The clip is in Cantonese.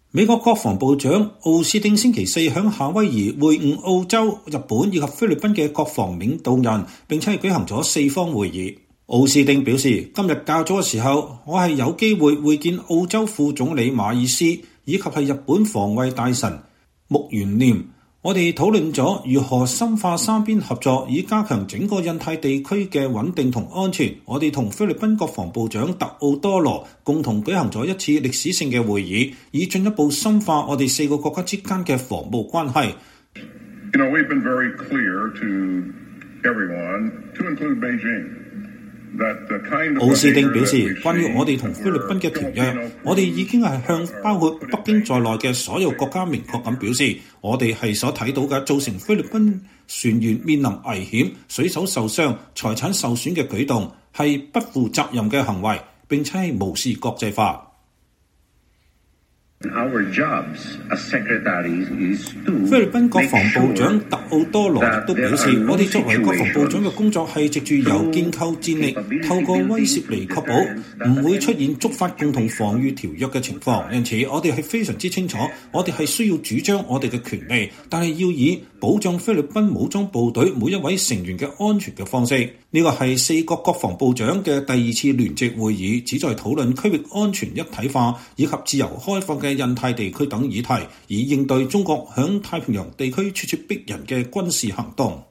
美國國防部長奧斯汀星期四響夏威夷會晤澳洲、日本以及菲律賓嘅國防領導人，並且係舉行咗四方會議。奧斯汀表示，今日較早嘅時候，我係有機會會見澳洲副總理馬爾斯，以及係日本防衛大臣木原念。我哋討論咗如何深化三邊合作，以加強整個印太地區嘅穩定同安全。我哋同菲律賓國防部長特奧多羅共同舉行咗一次歷史性嘅會議，以進一步深化我哋四個國家之間嘅防務關係。 We've been very clear to everyone, to include Beijing. 奧斯汀表示，關於我哋同菲律賓嘅條約，我哋已經係向包括北京在內嘅所有國家明確咁表示，我哋係所睇到嘅造成菲律賓船員面臨危險、水手受傷、財產受損嘅舉動係不負責任嘅行為，並且係無視國際法。菲律賓國防部長特奧多羅亦都表示，我哋作為國防部長嘅工作係藉住由建構戰力，透過威懾嚟確保唔會出現觸發共同防禦條約嘅情況。因此，我哋係非常之清楚，我哋係需要主張我哋嘅權利，但係要以保障菲律賓武裝部隊每一位成員嘅安全嘅方式。呢個係四國國防部長嘅第二次聯席會議，旨在討論區域安全一體化以及自由開放嘅印太地區等議題，以應對中國響太平洋地區咄咄逼人嘅軍事行動。